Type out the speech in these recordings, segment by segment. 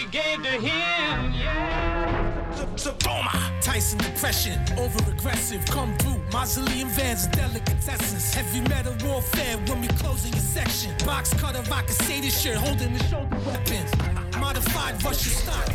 gave to him, Tyson depression, over-aggressive, come through. Mausoleum vans, delicatessens. Heavy metal warfare when we closing your section. Box cutter, I can say this shit, holding the shoulder weapons. Modified Russian stock.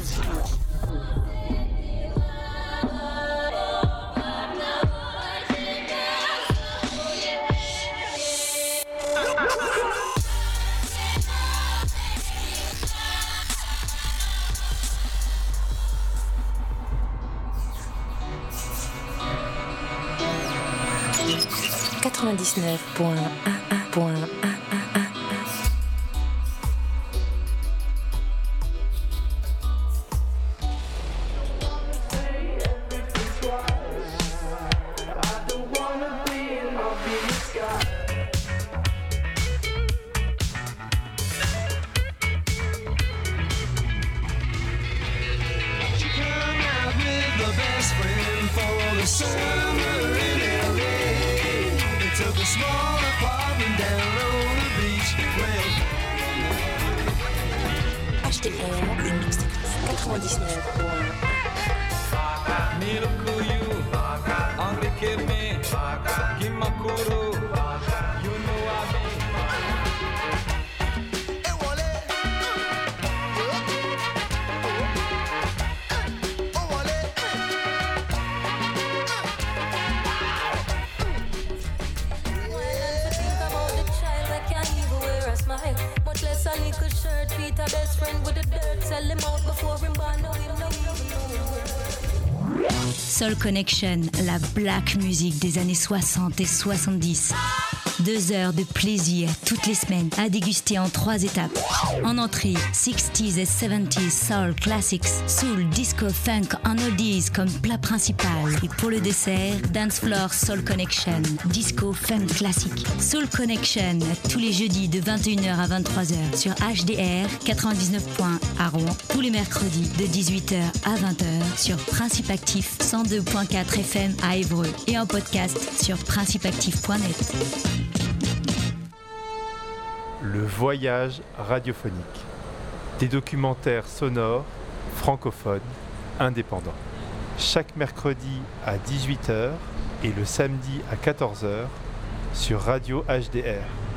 Soul Connection, la black music des années 60 et 70. 2 heures de plaisir toutes les semaines à déguster en 3 étapes. En entrée, 60s et 70s soul classics, soul, disco, funk en oldies comme plat principal. Et pour le dessert, Dance Floor Soul Connection, disco, funk classique. Soul Connection, tous les jeudis de 21h à 23h sur HDR 99.1 à Rouen, tous les mercredis de 18h à 20h sur Principe Actif 102.4 FM à Évreux et en podcast sur principeactif.net. Le voyage radiophonique. Des documentaires sonores, francophones, indépendants. Chaque mercredi à 18h et le samedi à 14h sur Radio HDR.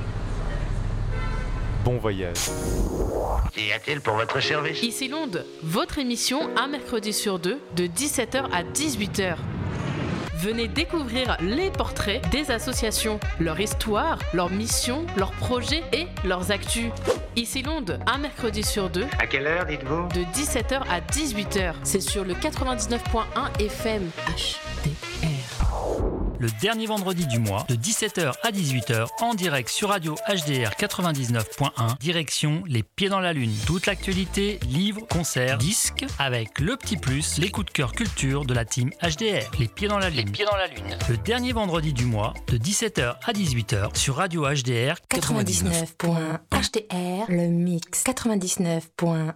Bon voyage. Qu'y a-t-il pour votre service ? Ici Londres, votre émission un mercredi sur 2 de 17h à 18h. Venez découvrir les portraits des associations, leur histoire, leurs missions, leurs projets et leurs actus. Ici Londres, un mercredi sur 2. À quelle heure, dites-vous ? De 17h à 18h. C'est sur le 99.1 FM HDR. Le dernier vendredi du mois, de 17h à 18h, en direct sur Radio HDR 99.1, direction Les Pieds dans la Lune. Toute l'actualité, livres, concerts, disques, avec le petit plus, les coups de cœur culture de la team HDR. Les Pieds dans la Lune. Les Pieds dans la Lune. Le dernier vendredi du mois, de 17h à 18h, sur Radio HDR 99.1 HDR, le mix 99.1.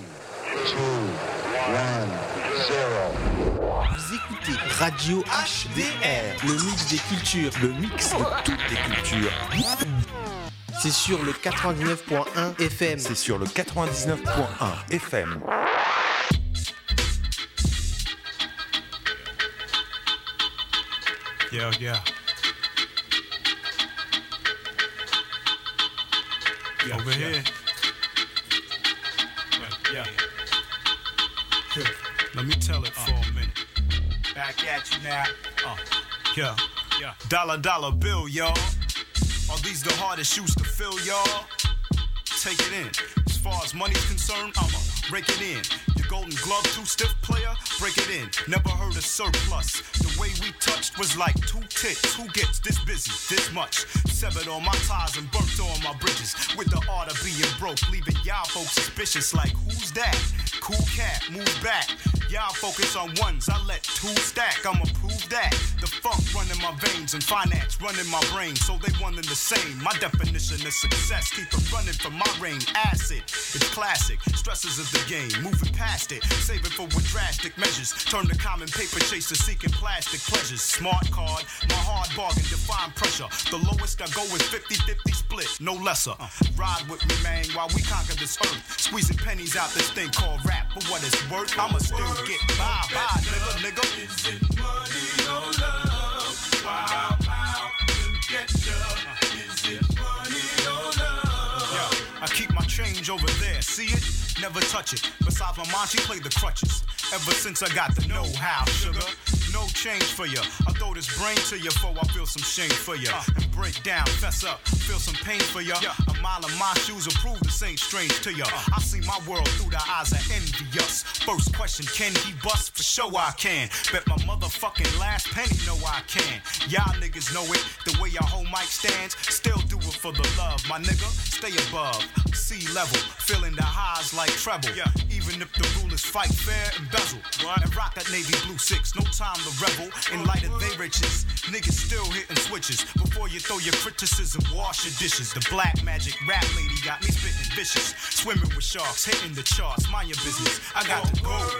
Vous écoutez Radio HDR, le mix des cultures, le mix de toutes les cultures. C'est sur le 99.1 FM. C'est sur le 99.1 FM. Yeah, yeah. Yeah, over here. Yeah. Good. Let me tell it for a minute. Back at you now. Yeah. Yeah. Dollar bill, y'all. Are these the hardest shoes to fill, y'all? Take it in. As far as money's concerned, I'ma rake it in. Your golden glove, too stiff player, break it in. Never heard of surplus. The way we touched was like 2 tits. Who gets this busy, this much? Severed all my ties and burnt all my bridges. With the art of being broke, leaving y'all folks suspicious like, who's that? Cool cat, move back. Y'all focus on ones, I let 2 stack. I'ma prove that? The funk running my veins and finance running my brain, so they one and the same. My definition of success, keep it running from my reign. Acid, it's classic, stresses of the game, moving past it, save it for with drastic measures. Turn the common paper chaser seeking plastic pleasures. Smart card, my hard bargain, define pressure. The lowest I go is 50-50 split, no lesser. Ride with me, man, while we conquer this earth. Squeezing pennies out this thing called rap. For what it's worth, I'ma still get by, nigga. Is it money or love? Wow, to get ya. Is it money or love? Yeah, I keep my change over there, see it? Never touch it. Besides my mom, she played the crutches. Ever since I got the know-how, sugar. No change for ya. I throw this brain to ya before I feel some shame for ya. And break down, fess up, feel some pain for ya. A mile of my shoes will prove this ain't strange to ya. I see my world through the eyes of envious. First question, can he bust? For sure I can. Bet my motherfucking last penny know I can. Y'all niggas know it, the way your whole mic stands. Still do it for the love, my nigga. Stay above, sea level, feeling the highs like treble. Even if the rulers fight fair and bezel. And rock that navy blue 6, no time to revel in light of they riches. Niggas still hitting switches. Before you throw your criticism, wash your dishes. The black magic rap lady got me spitting vicious. Swimming with sharks, hitting the charts. Mind your business, I got the gold.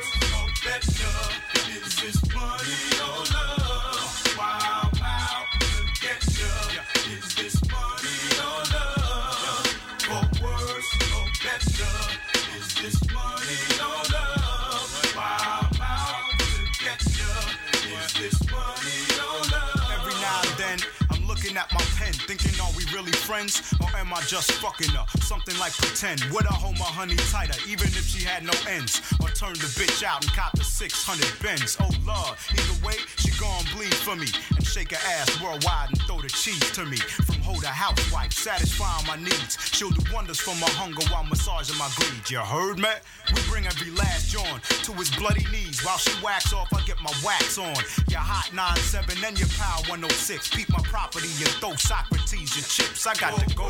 Is this money or love? Wow, to get ya. Is this money or love? For worse or better. Is this money or love? Wow, to get ya. Is this money or love? Every now and then, I'm looking at my pen, thinking, are we really friends? Or am I just fucking her? Something like pretend. Would I hold my honey tighter, even if she had no ends? Or turn the bitch out and cop the 600 Benz? Oh Lord, either way, she gon' bleed for me. And shake her ass worldwide and throw the cheese to me. From hoe to housewife, satisfying my needs. She'll do wonders for my hunger while massaging my greed. You heard me? We bring every last John to his bloody knees. While she wax off, I get my wax on. Your hot 9-7 and your power 106. Peep my property and throw Socrates your chips. I got to go.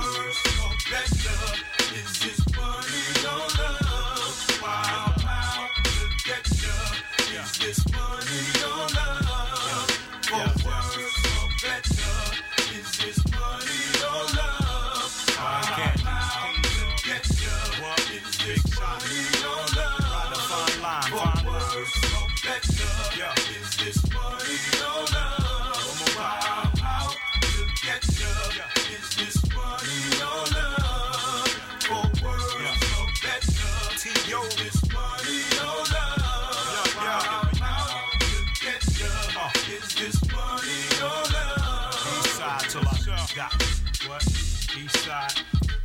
Is this money or love? Wow, to get ya. Is this money or love? For worse or better. Is this money or love? Wow, to get ya. Is this money or love? For worse or better. Is this money or love? Wow, to get ya. Is this money or love? For worse or better. T.O. Is this money or love? Wow, to get ya. Is this money or love? East side till I got what? East side.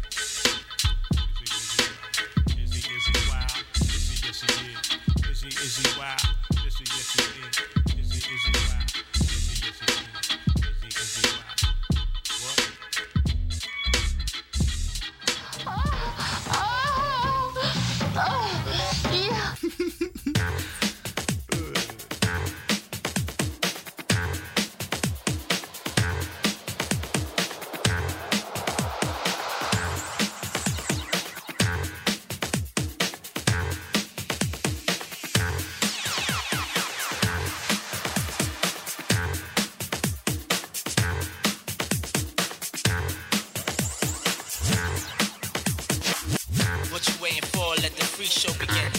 Is he wild? Is he wild? Is he wild? Is he wild? Is he wild? What? What you waiting for? Let the free show begin.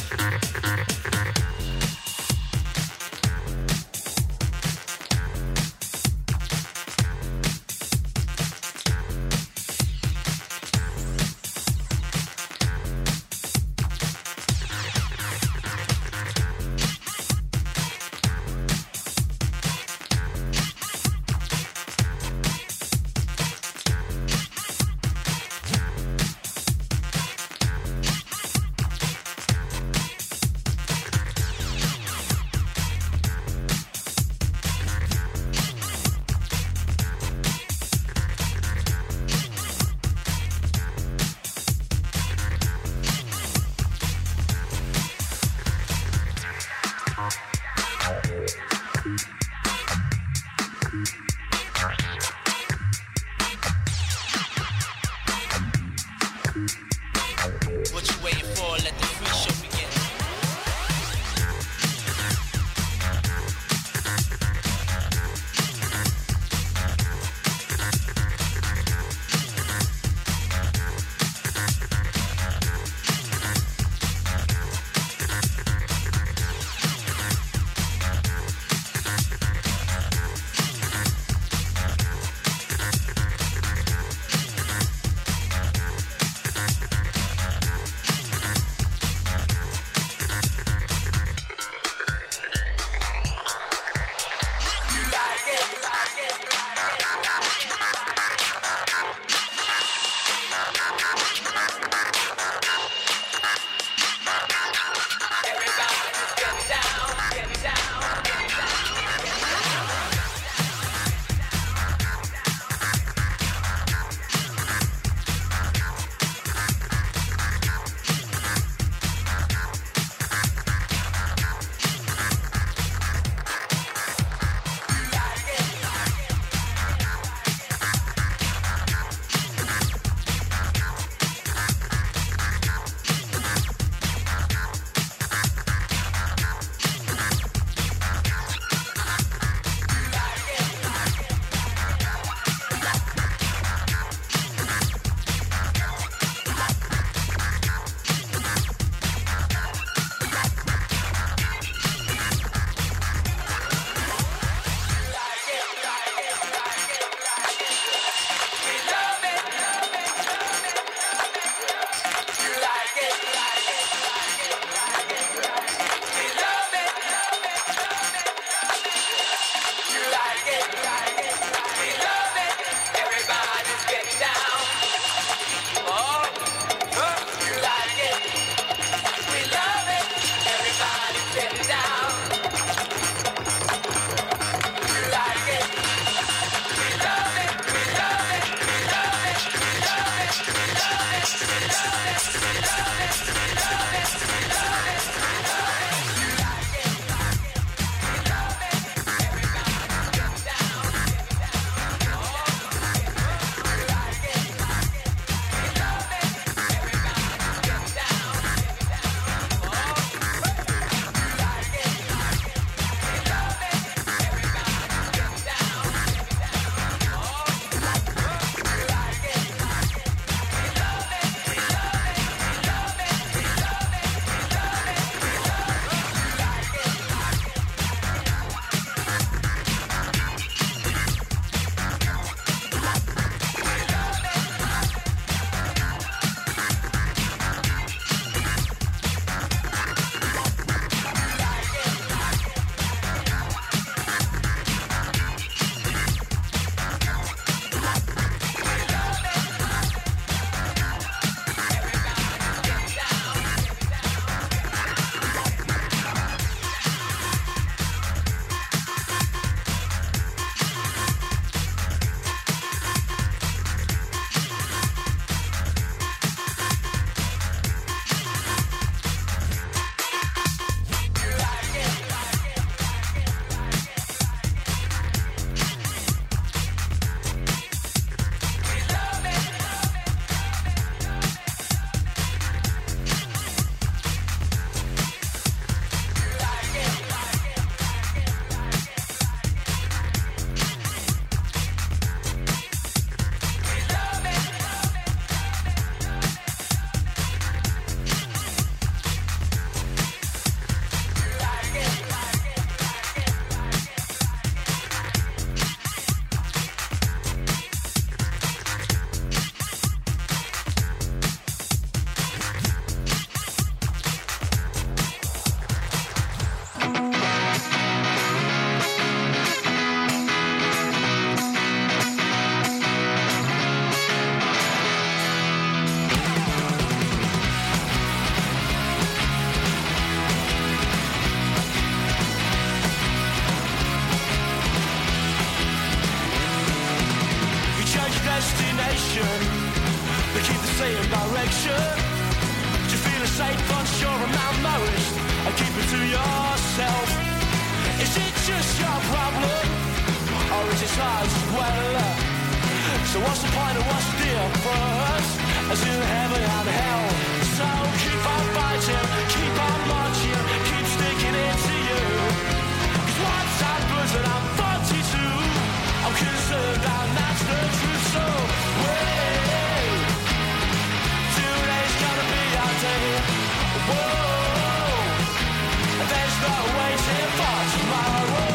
malnourished and keep it to yourself. Is it just your problem, or is it ours as well? So what's the point of what's the difference as in heaven and hell? So keep on fighting, keep on marching, keep sticking it to you. 'Cause once I'm buzzing, I'm 42. I'm concerned and that's the truth. So wait, today's gonna be our day. Whoa, there's no waiting for tomorrow.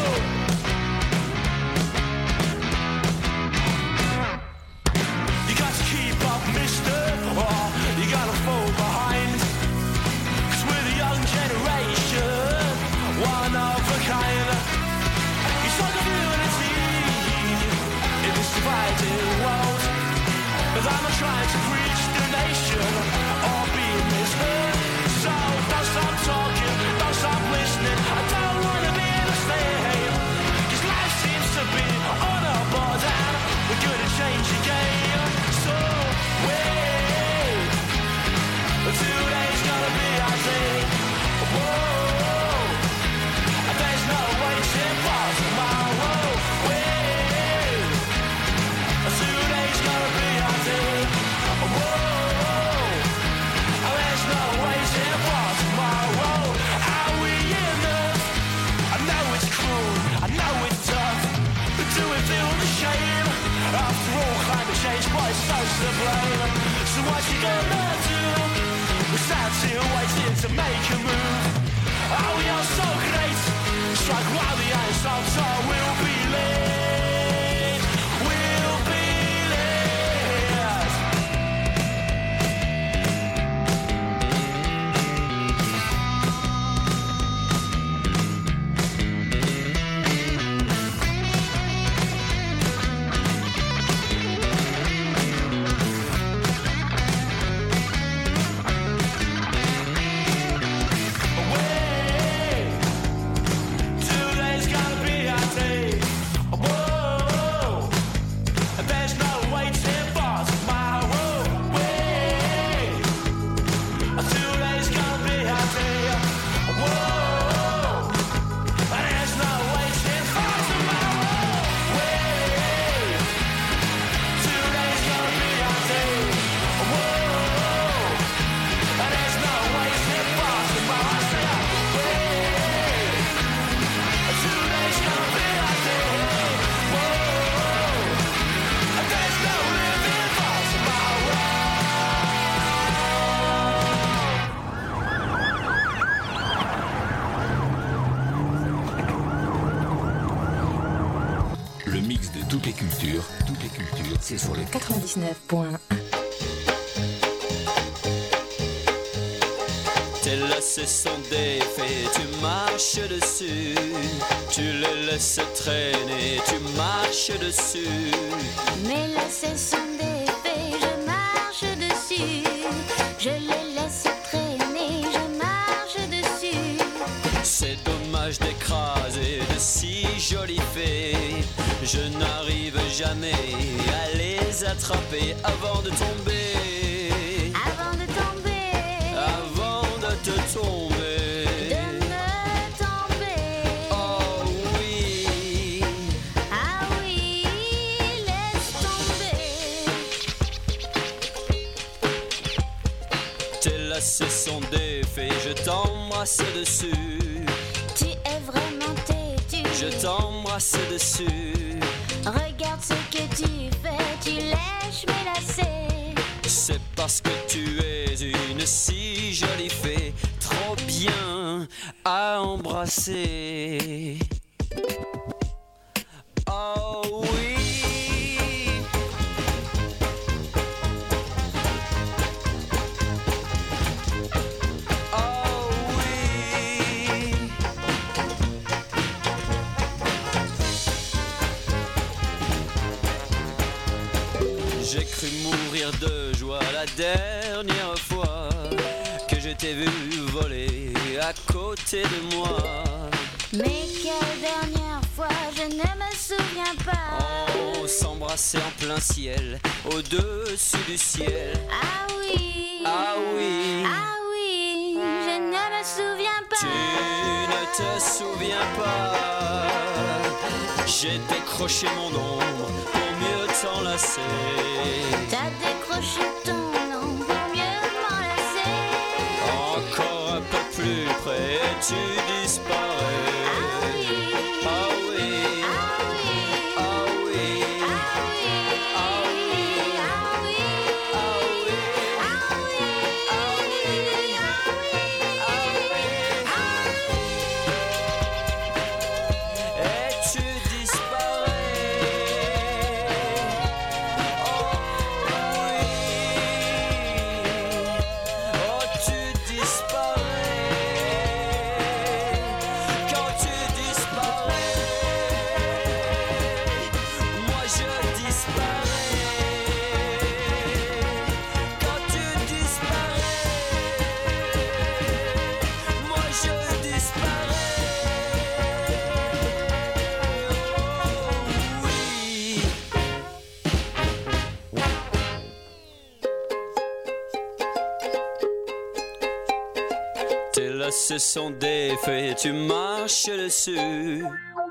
You got to keep up, mister, or you gotta fall behind. 'Cause we're the young generation, one of a kind. It's like a unity in this divided world. But I'm not trying to preach the nation or be misheard. So don't stop talking, don't stop listening. I don't wanna be the same. 'Cause life seems to be on a board and we're gonna change the game. So wait, today's gonna be our day. Whoa, there's no waiting for tomorrow. Wait, today's gonna be our day. Whoa, there's no waiting for tomorrow. Are we enough? I know it's cruel, I know it's tough, but do we feel the shame? After all, climate change, boy, it's so to blame. So what you gonna do? We're sat here waiting to make a move. Oh, we are so great. Strike while the iron's on top. We'll be late. We'll be late. Today's gonna be our day. Whoa, there's no waiting for tomorrow. Wait, today's gonna be our day. Whoa, there's no waiting for tomorrow. Wait, today's gonna be our day. Whoa, there's no waiting for tomorrow. I say, wait, today's gonna be our day. Whoa, there's no living for tomorrow. Le mix de toutes les cultures, c'est sur le 99.1. Tes lacets sont défaits, tu marches dessus. Tu les laisses traîner, tu marches dessus. Mes lacets sont défaits, je marche dessus. Je les laisse traîner, je marche dessus. C'est dommage d'écraser de si jolies fées. Je n'arrive jamais à les attraper avant de tomber. Avant de tomber, Avant de te tomber. de me tomber. Oh oui. Ah oui, laisse tomber. Tes lacets sont défaits, je t'embrasse dessus. Tu es vraiment têtu. Je t'embrasse dessus. Regarde ce que tu fais, tu lèches mes lacets. C'est parce que tu es une si jolie fée, trop bien à embrasser. Oh oui. Oh oui. J'ai cru mourir de joie la dernière fois que je t'ai vu voler à côté de moi. Mais quelle dernière fois, je ne me souviens pas. On s'embrassait en plein ciel, au-dessus du ciel. Ah oui. Ah oui. Ah oui, je ne souviens pas. J'ai décroché mon ombre pour mieux t'enlacer. T'as décroché ton nom pour mieux m'enlacer. Encore un peu plus près et tu disparais. Ah oui, ah oui, ah oui, ah oui, ah oui, ah oui, ah oui, ah oui, ah oui, ah oui, et tu disparais. Oh oui, oh tu disparais. Quand tu disparais, moi je disparais. Quand tu disparais, moi je disparais. Oh oui. Tes lacets sont défaits, tu marches dessus.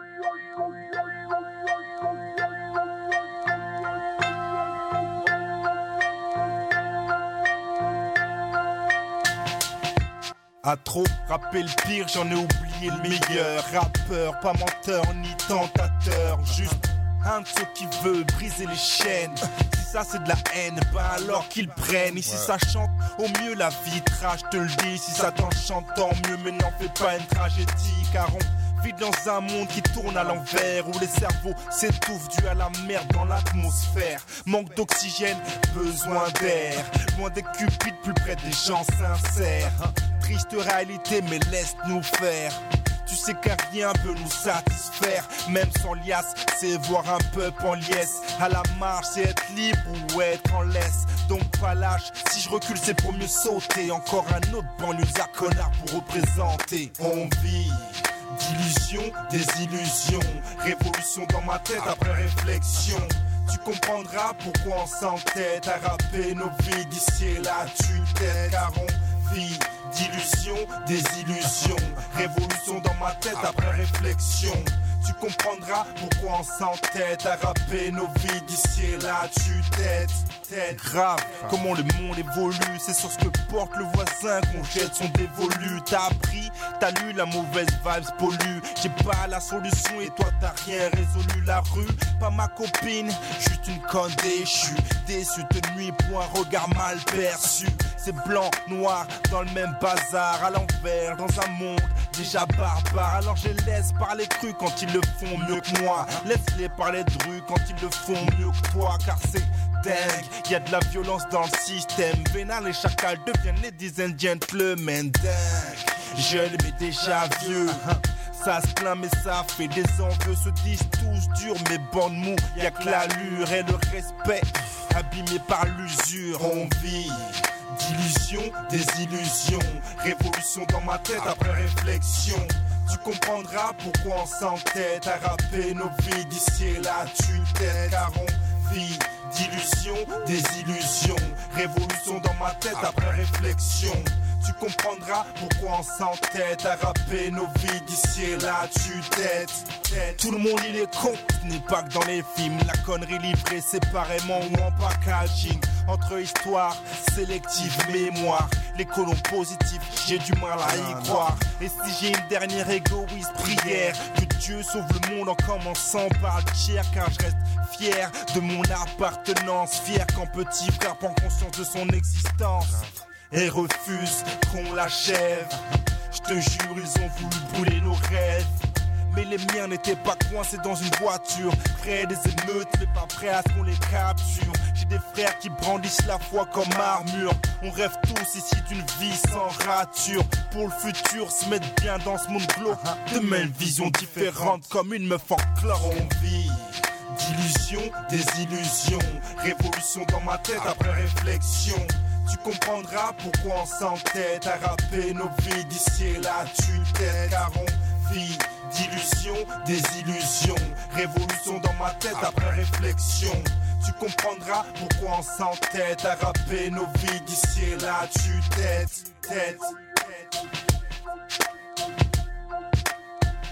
À trop rapper le pire, j'en ai oublié le meilleur. Rappeur, pas menteur ni tentateur. Juste un de ceux qui veut briser les chaînes. Si ça c'est de la haine, bah alors qu'ils prennent. Ici ça chante au mieux la vitrage, je te le dis. Si ça t'enchante tant mieux, mais n'en fais pas une tragédie. Car on vit dans un monde qui tourne à l'envers, où les cerveaux s'étouffent dû à la merde dans l'atmosphère. Manque d'oxygène, besoin d'air. Loin des cupides, plus près des gens sincères. Triste réalité, mais laisse-nous faire. Tu sais qu'un rien peut nous satisfaire. Même sans liasse, c'est voir un peuple en liesse. À la marche, c'est être libre ou être en laisse. Donc pas lâche, si je recule c'est pour mieux sauter. Encore un autre banlieusard connard pour représenter. On vit d'illusions, des illusions. Révolution dans ma tête après réflexion. Tu comprendras pourquoi on s'entête à rapper nos vies d'ici et là tu t'aides. Car on vit d'illusions, des illusions. Révolution dans ma tête après réflexion. Tu comprendras pourquoi on s'entête à rapper nos vies d'ici et là tu t'aides. Grave, comment le monde évolue. C'est sur ce que porte le voisin qu'on jette son dévolu. T'as appris, t'as lu, la mauvaise vibes pollue. J'ai pas la solution et toi t'as rien résolu. La rue, pas ma copine, juste une conne déchue. Déçu de nuit pour un regard mal perçu. C'est blanc, noir, dans le même bazar. À l'envers, dans un monde déjà barbare. Alors je les laisse parler cru quand ils le font mieux que moi. Laisse-les parler de rue quand ils le font mieux que toi. Car c'est dingue, y'a de la violence dans le système. Vénal et chacal deviennent les dizaines gentlemen. Dingue, jeune mais déjà vieux. Ça se plaint mais ça fait des envieux. Se disent tous durs mais bonne mou. Y'a que l'allure et le respect abîmé par l'usure. On vit d'illusions, des illusions. Révolution dans ma tête après réflexion. Tu comprendras pourquoi on s'entête à rapper nos vies d'ici et là tu t'aides. Car on vit d'illusions, des illusions. Révolution dans ma tête après réflexion. Tu comprendras pourquoi on s'entête à rapper nos vies d'ici et là tu t'aides. Tout le monde il est con, ce n'est pas que dans les films. La connerie livrée séparément ou en packaging. Entre histoire, sélective, mémoire. Les colons positifs, j'ai du mal à y croire. Et si j'ai une dernière égoïste prière, que Dieu sauve le monde en commençant par le tiers. Car je reste fier de mon appartenance. Fier quand petit frère prend conscience de son existence et refuse qu'on l'achève. Je te jure, ils ont voulu brûler nos rêves. Mais les miens n'étaient pas coincés dans une voiture. Près des émeutes, mais pas prêts à ce qu'on les capture. J'ai des frères qui brandissent la foi comme armure. On rêve tous ici d'une vie sans rature. Pour le futur, se mettre bien dans ce monde glauque. Demain une vision différente comme une meuf en chlore. On vit d'illusions, des illusions. Révolution dans ma tête après réflexion. Tu comprendras pourquoi on s'entête à rapper nos vies d'ici et là tu t'aides. Car on vit d'illusions, des illusions. Révolution dans ma tête après réflexion. Tu comprendras pourquoi on s'entête à rapper nos vies d'ici et là tu t'aides.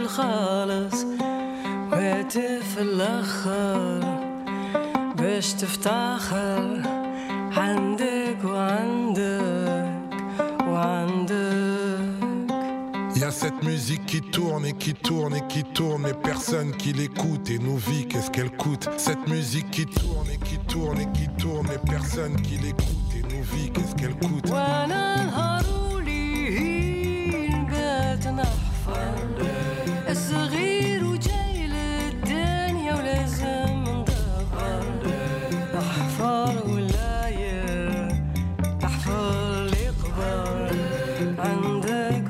الخالص وهاتف الآخر باش تفتخر عندك وعندك وعندك. Il y a cette musique qui tourne et qui tourne et qui tourne, mais personne qui l'écoute. Et nos vies, qu'est-ce qu'elle coûte? Cette musique qui tourne et qui tourne et qui tourne, mais personne qui l'écoute. Et nos vies, qu'est-ce qu'elle coûte? الصغير وجاي للدنيا ولازم ندبر احفر ولاية احفر اللي قبر عندك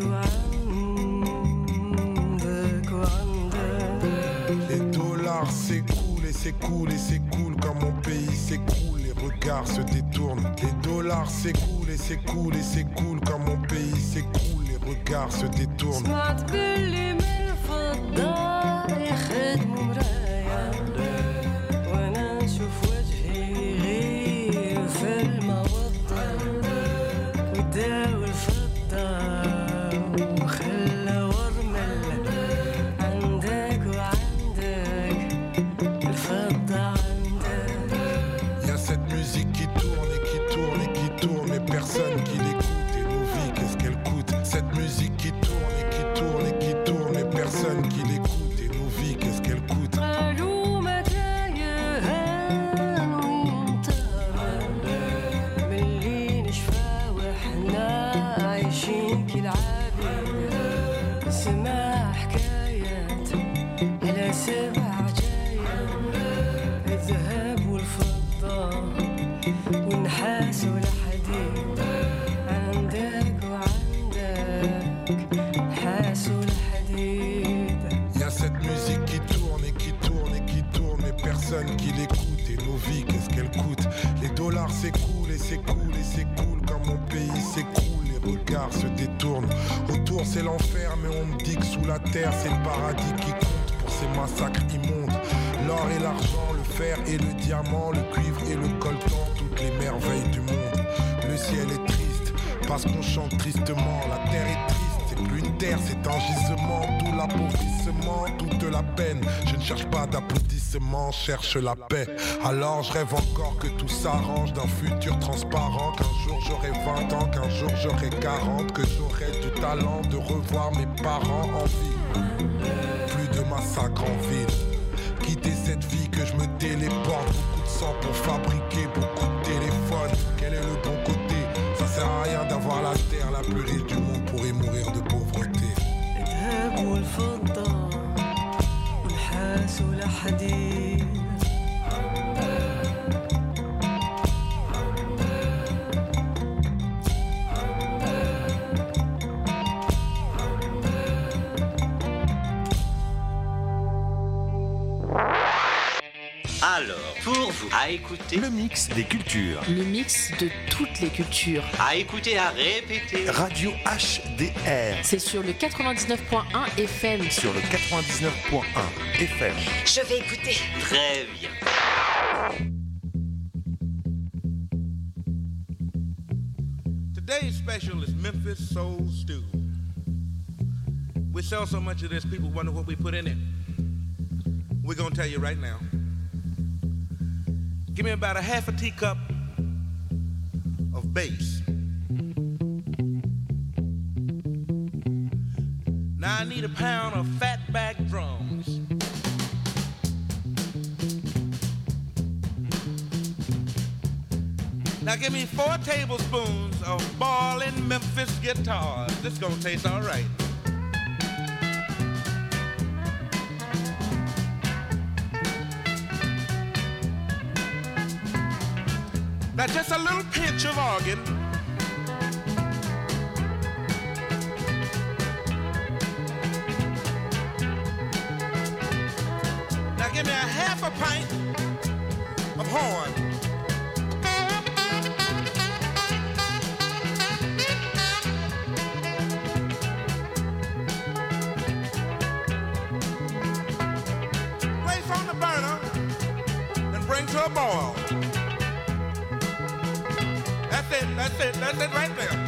وعندك وعندك. Les dollars s'écoulent et s'écoulent et s'écoulent quand mon pays s'écoule, les regards se détournent. Les dollars s'écoulent et s'écoulent et s'écoulent quand mon pays s'écoule, les regards se détournent. يخدموا مرايا وانا نشوف وجهي غير في الموضة وداو الفضة وخلى ورمل عندك وعندك الفضة عندك. Il y a cette musique qui tourne et qui tourne et qui tourne, mais personne qui l'écoute. Et nos vies, qu'est-ce qu'elle coûte? Cette musique qui tourne et qui tourne et qui tourne, mais personne qui l'écoute. Qu'est-ce qu'elle coûte? سمع حكايات إلى سبع عجايب الذهب والفضة والنحاس والحديد عندك وعندك نحاس والحديد. Cette musique qui tourne et qui tourne et qui tourne, mais personne qui l'écoute. Et nos vies, qu'est-ce qu'elles coûtent? Les dollars s'écoulent et s'écoulent et s'écoulent quand mon pays s'écroule, les regards se détournent. Autour c'est l'enfer, mais on me dit que sous la terre c'est le paradis qui compte pour ces massacres immondes. L'or et l'argent, le fer et le diamant, le cuivre et le coltan, toutes les merveilles du monde. Le ciel est triste parce qu'on chante tristement, la terre est triste. Plus une terre, c'est un gisement, tout l'appauvrissement, toute la peine. Je ne cherche pas d'applaudissements, cherche la paix. Alors je rêve encore que tout s'arrange, d'un futur transparent, qu'un jour j'aurai 20 ans, qu'un jour j'aurai 40, que j'aurai du talent de revoir mes parents en vie. Plus de massacres en ville, quitter cette vie que je me téléporte. Beaucoup de sang pour fabriquer beaucoup de téléphones. Quel est le bon côté? Ça sert à rien d'avoir la terre la plus riche du monde pour y mourir de pauvreté. الذهب والفضة والنحاس والحديد. Alors, pour vous, à écouter le mix des cultures. Le mix de toutes les cultures. À écouter, à répéter. Radio HDR. C'est sur le 99.1 FM. Sur le 99.1 FM. Je vais écouter. Très bien. Today's special is Memphis Soul Stew. We sell so much of this, people wonder what we put in it. We're gonna tell you right now. Give me about a half a teacup of bass. Now I need a pound of fatback drums. Now give me 4 tablespoons of ballin' Memphis guitars. This gonna taste all right. Now just a little pinch of organ. Now give me a half a pint of horn. Place on the burner and bring to a boil. That's it right there.